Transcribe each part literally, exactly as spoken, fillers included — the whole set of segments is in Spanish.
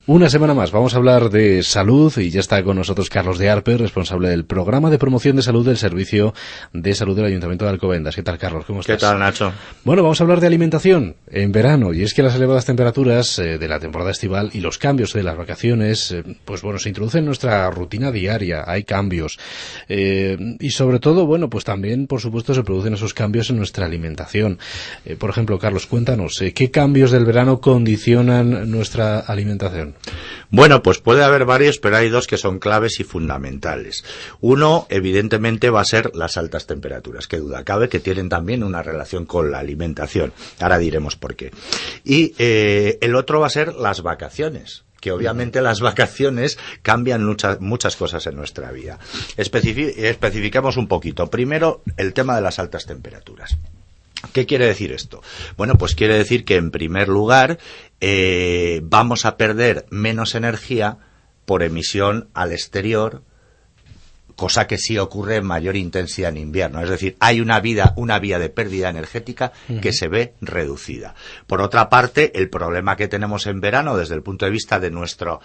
Una semana más vamos a hablar de salud y ya está con nosotros Carlos de Arpe, responsable del programa de promoción de salud del Servicio de Salud del Ayuntamiento de Alcobendas. ¿Qué tal, Carlos? ¿Cómo estás? ¿Qué tal, Nacho? Bueno, vamos a hablar de alimentación en verano, y es que las elevadas temperaturas eh, de la temporada estival y los cambios de las vacaciones, eh, pues bueno, se introducen en nuestra rutina diaria, hay cambios. Eh, y sobre todo, bueno, pues también, por supuesto, se producen esos cambios en nuestra alimentación. Eh, por ejemplo, Carlos, cuéntanos, eh, ¿qué cambios del verano condicionan nuestra alimentación? Bueno, pues puede haber varios, pero hay dos que son claves y fundamentales. Uno, evidentemente, va a ser las altas temperaturas, que duda cabe que tienen también una relación con la alimentación. Ahora diremos por qué. Y eh, el otro va a ser las vacaciones, que obviamente las vacaciones cambian muchas, muchas cosas en nuestra vida. Especifi- especificamos un poquito. Primero, el tema de las altas temperaturas. ¿Qué quiere decir esto? Bueno, pues quiere decir que, en primer lugar, eh, vamos a perder menos energía por emisión al exterior, cosa que sí ocurre en mayor intensidad en invierno. Es decir, hay una vida, una vía de pérdida energética uh-huh. que se ve reducida. Por otra parte, el problema que tenemos en verano, desde el punto de vista de nuestro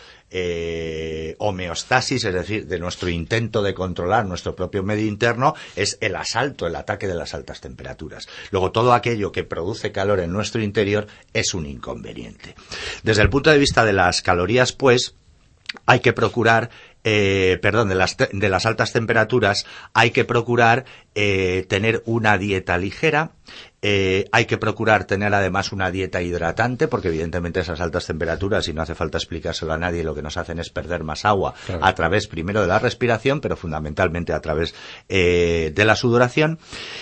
eh, homeostasis, es decir, de nuestro intento de controlar nuestro propio medio interno, es el asalto, el ataque de las altas temperaturas. Luego, todo aquello que produce calor en nuestro interior es un inconveniente. Desde el punto de vista de las calorías, pues, hay que procurar Eh, perdón, de las, te- de las altas temperaturas, hay que procurar eh, tener una dieta ligera, eh, hay que procurar tener además una dieta hidratante, porque evidentemente esas altas temperaturas, y no hace falta explicárselo a nadie, lo que nos hacen es perder más agua claro. a través primero de la respiración, pero fundamentalmente a través eh, de la sudoración.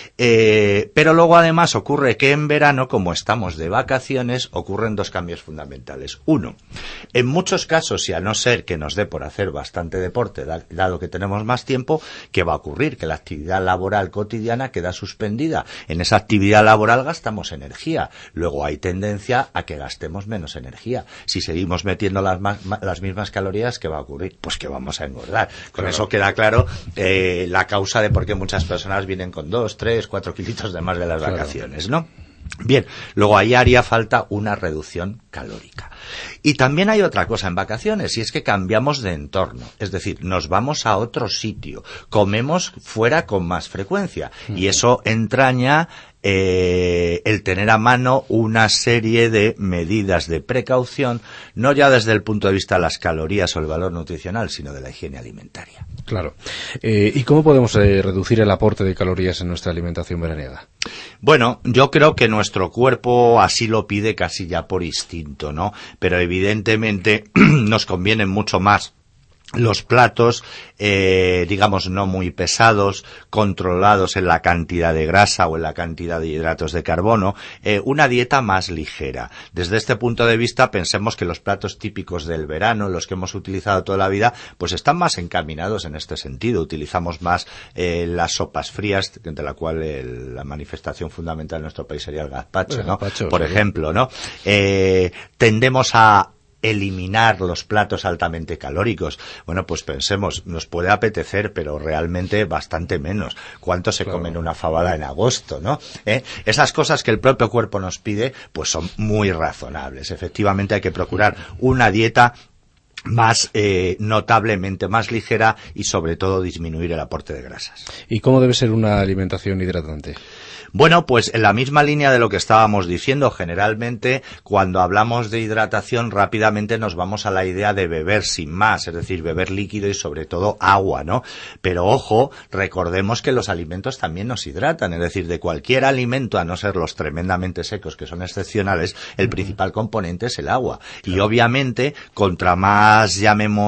Eh, pero luego además ocurre que en verano, como estamos de vacaciones, ocurren dos cambios fundamentales. Uno, en muchos casos, y a no ser que nos dé por hacer bastante deporte, dado que tenemos más tiempo, ¿qué va a ocurrir? Que la actividad laboral cotidiana queda suspendida. En esa actividad laboral gastamos energía. Luego hay tendencia a que gastemos menos energía. Si seguimos metiendo las, más, las mismas calorías, ¿qué va a ocurrir? Pues que vamos a engordar. Con claro. eso queda claro eh, la causa de por qué muchas personas vienen con dos, tres, cuatro kilitos de más de las claro. vacaciones, ¿no? Bien, luego ahí haría falta una reducción calórica. Y también hay otra cosa en vacaciones, y es que cambiamos de entorno. Es decir, nos vamos a otro sitio, comemos fuera con más frecuencia, uh-huh. y eso entraña eh, el tener a mano una serie de medidas de precaución, no ya desde el punto de vista de las calorías o el valor nutricional, sino de la higiene alimentaria. Claro. Eh, ¿Y cómo podemos eh, reducir el aporte de calorías en nuestra alimentación veraniega? Bueno, yo creo que nuestro cuerpo así lo pide casi ya por instinto, ¿no? Pero evidentemente nos convienen mucho más los platos, eh, digamos, no muy pesados, controlados en la cantidad de grasa o en la cantidad de hidratos de carbono, eh, una dieta más ligera. Desde este punto de vista, pensemos que los platos típicos del verano, los que hemos utilizado toda la vida, pues están más encaminados en este sentido. Utilizamos más eh, las sopas frías, de la cual el, la manifestación fundamental en nuestro país sería el gazpacho, ¿no? Gazpacho, Por sí. ejemplo, ¿no? Eh, tendemos a eliminar los platos altamente calóricos. Bueno, pues pensemos, nos puede apetecer, pero realmente bastante menos. ¿Cuánto se claro. come en una fabada en agosto, no? ¿Eh? Esas cosas que el propio cuerpo nos pide, pues son muy razonables. Efectivamente hay que procurar una dieta más eh, notablemente más ligera y sobre todo disminuir el aporte de grasas. ¿Y cómo debe ser una alimentación hidratante? Bueno, pues en la misma línea de lo que estábamos diciendo, generalmente cuando hablamos de hidratación rápidamente nos vamos a la idea de beber sin más, es decir, beber líquido y sobre todo agua, ¿no? Pero ojo, recordemos que los alimentos también nos hidratan, es decir, de cualquier alimento, a no ser los tremendamente secos que son excepcionales, el principal componente es el agua. Claro. Y obviamente, contra más,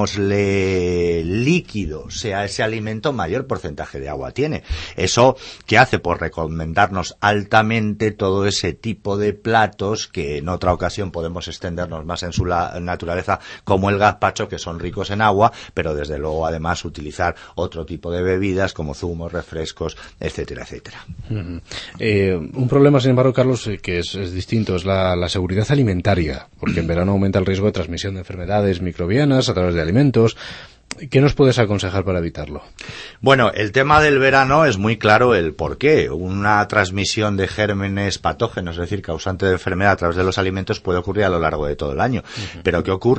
llamémosle, líquido sea ese alimento, mayor porcentaje de agua tiene. ¿Eso qué hace? Pues recomendarnos altamente todo ese tipo de platos que en otra ocasión podemos extendernos más en su la, naturaleza, como el gazpacho, que son ricos en agua, pero desde luego además utilizar otro tipo de bebidas como zumos, refrescos, etcétera, etcétera. Uh-huh. Eh, un problema, sin embargo, Carlos, eh, que es, es distinto, es la, la seguridad alimentaria, porque en verano aumenta el riesgo de transmisión de enfermedades microbianas a través de alimentos. ¿Qué nos puedes aconsejar para evitarlo? Bueno, el tema del verano es muy claro el por qué. Una transmisión de gérmenes patógenos, es decir, causante de enfermedad a través de los alimentos, puede ocurrir a lo largo de todo el año. Uh-huh. Pero ¿qué ocurre?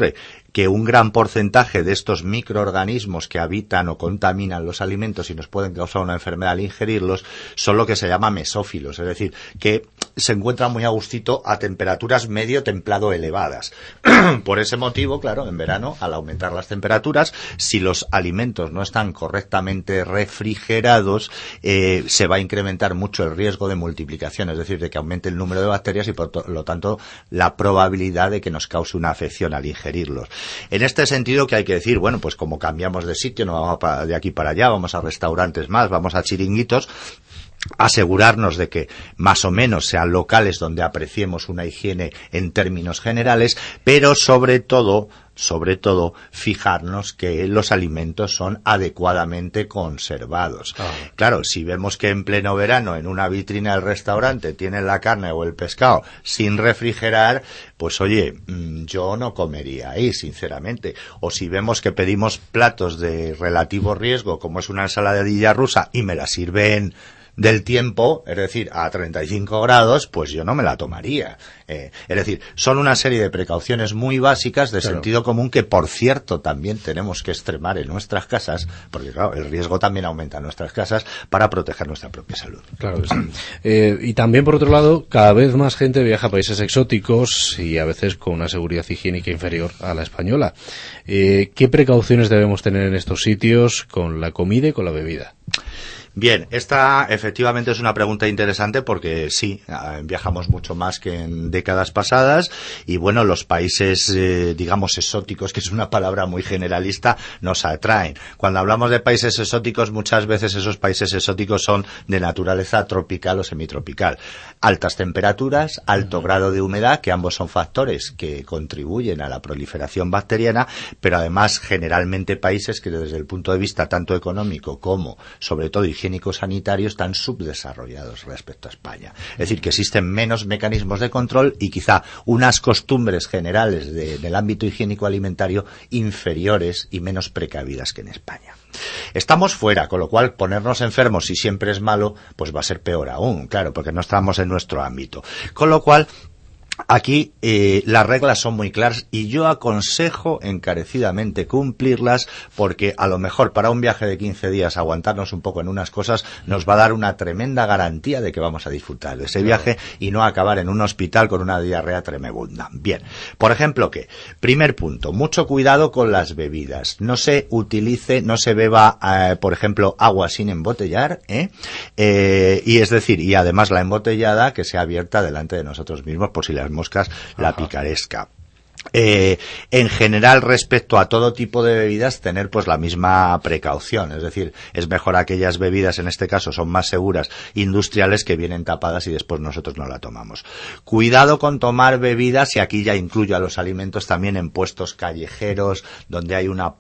que un gran porcentaje de estos microorganismos que habitan o contaminan los alimentos y nos pueden causar una enfermedad al ingerirlos son lo que se llama mesófilos, es decir, que se encuentran muy a gustito a temperaturas medio templado elevadas. Por ese motivo, claro, en verano, al aumentar las temperaturas, si los alimentos no están correctamente refrigerados, eh, se va a incrementar mucho el riesgo de multiplicación, es decir, de que aumente el número de bacterias y por lo tanto la probabilidad de que nos cause una afección al ingerirlos. En este sentido, que hay que decir, bueno, pues como cambiamos de sitio, no vamos de aquí para allá, vamos a restaurantes más, vamos a chiringuitos, asegurarnos de que más o menos sean locales donde apreciemos una higiene en términos generales, pero sobre todo sobre todo fijarnos que los alimentos son adecuadamente conservados. Ah. Claro, si vemos que en pleno verano en una vitrina del restaurante tienen la carne o el pescado sin refrigerar, pues oye, yo no comería ahí, sinceramente. O si vemos que pedimos platos de relativo riesgo, como es una ensaladilla rusa, y me la sirven del tiempo, es decir, a treinta y cinco grados, pues yo no me la tomaría. Eh, es decir, son una serie de precauciones muy básicas de claro. sentido común que, por cierto, también tenemos que extremar en nuestras casas, porque claro, el riesgo también aumenta en nuestras casas para proteger nuestra propia salud. Claro que sí. Eh, y también, por otro lado, cada vez más gente viaja a países exóticos y a veces con una seguridad higiénica inferior a la española. Eh, ¿Qué precauciones debemos tener en estos sitios con la comida y con la bebida? Bien, esta efectivamente es una pregunta interesante porque sí, viajamos mucho más que en décadas pasadas y bueno, los países, eh, digamos, exóticos, que es una palabra muy generalista, nos atraen. Cuando hablamos de países exóticos, muchas veces esos países exóticos son de naturaleza tropical o semitropical. Altas temperaturas, alto grado de humedad, que ambos son factores que contribuyen a la proliferación bacteriana, pero además generalmente países que desde el punto de vista tanto económico como, sobre todo, higiénico sanitarios están subdesarrollados respecto a España. Es decir, que existen menos mecanismos de control y quizá unas costumbres generales de, del ámbito higiénico-alimentario inferiores y menos precavidas que en España. Estamos fuera, con lo cual ponernos enfermos si siempre es malo, pues va a ser peor aún, claro, porque no estamos en nuestro ámbito. Con lo cual, aquí eh, las reglas son muy claras y yo aconsejo encarecidamente cumplirlas porque a lo mejor para un viaje de quince días aguantarnos un poco en unas cosas nos va a dar una tremenda garantía de que vamos a disfrutar de ese viaje y no acabar en un hospital con una diarrea tremenda. Bien, por ejemplo, ¿qué? Primer punto, mucho cuidado con las bebidas. No se utilice, no se beba, eh, por ejemplo, agua sin embotellar, ¿eh? Eh, y es decir, y además la embotellada que sea abierta delante de nosotros mismos por si las moscas la picaresca. Eh, en general, respecto a todo tipo de bebidas, tener pues la misma precaución, es decir, es mejor aquellas bebidas, en este caso son más seguras, industriales, que vienen tapadas y después nosotros no la tomamos. Cuidado con tomar bebidas, y aquí ya incluyo a los alimentos también en puestos callejeros, donde hay una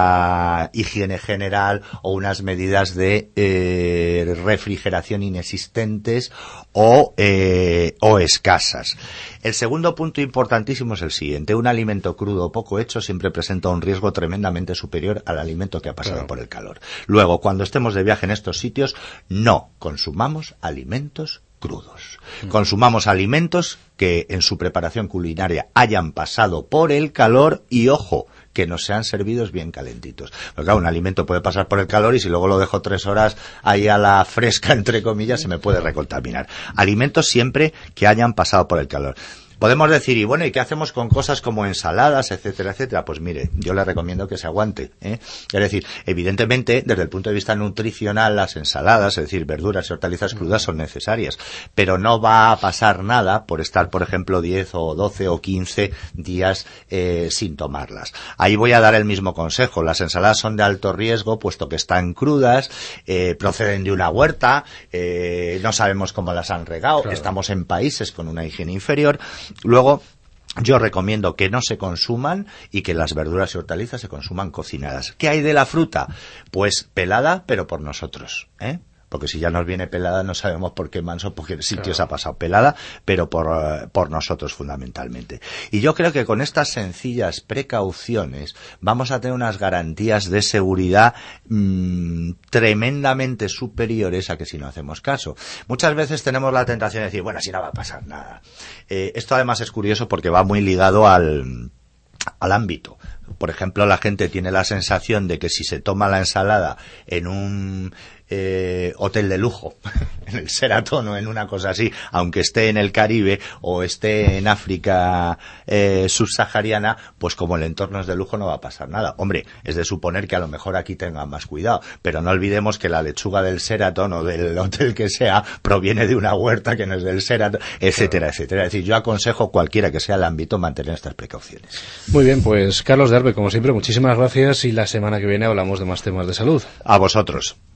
poca higiene general o unas medidas de eh, refrigeración inexistentes o, eh, o escasas. El segundo punto importantísimo es el siguiente. Un alimento crudo o poco hecho siempre presenta un riesgo tremendamente superior al alimento que ha pasado claro. por el calor. Luego, cuando estemos de viaje en estos sitios, no consumamos alimentos crudos. Mm. Consumamos alimentos que en su preparación culinaria hayan pasado por el calor y, ojo, que no sean servidos bien calentitos. Porque claro, un alimento puede pasar por el calor y si luego lo dejo tres horas ahí a la fresca, entre comillas, se me puede recontaminar. Alimentos siempre que hayan pasado por el calor. Podemos decir, y bueno, ¿y qué hacemos con cosas como ensaladas, etcétera, etcétera? Pues mire, yo le recomiendo que se aguante, ¿eh? Es decir, evidentemente, desde el punto de vista nutricional, las ensaladas, es decir, verduras y hortalizas crudas son necesarias, pero no va a pasar nada por estar, por ejemplo, diez o doce o quince días eh, sin tomarlas. Ahí voy a dar el mismo consejo. Las ensaladas son de alto riesgo, puesto que están crudas, eh, proceden de una huerta, eh, no sabemos cómo las han regado, claro. Estamos en países con una higiene inferior. Luego, yo recomiendo que no se consuman y que las verduras y hortalizas se consuman cocinadas. ¿Qué hay de la fruta? Pues pelada, pero por nosotros, ¿eh? Porque si ya nos viene pelada no sabemos por qué manso, por qué sitios claro. ha pasado pelada, pero por, uh, por nosotros fundamentalmente. Y yo creo que con estas sencillas precauciones vamos a tener unas garantías de seguridad mmm, tremendamente superiores a que si no hacemos caso. Muchas veces tenemos la tentación de decir, bueno, así no va a pasar nada. Eh, esto además es curioso porque va muy ligado al... al ámbito. Por ejemplo, la gente tiene la sensación de que si se toma la ensalada en un eh, hotel de lujo, en el Sheraton o en una cosa así, aunque esté en el Caribe o esté en África eh, subsahariana, pues como el entorno es de lujo no va a pasar nada. Hombre, es de suponer que a lo mejor aquí tengan más cuidado, pero no olvidemos que la lechuga del Sheraton o del hotel que sea proviene de una huerta que no es del Sheraton, etcétera, etcétera. Es decir, yo aconsejo cualquiera que sea el ámbito mantener estas precauciones. Muy bien, pues Carlos de Arbe, como siempre, muchísimas gracias y la semana que viene hablamos de más temas de salud. A vosotros.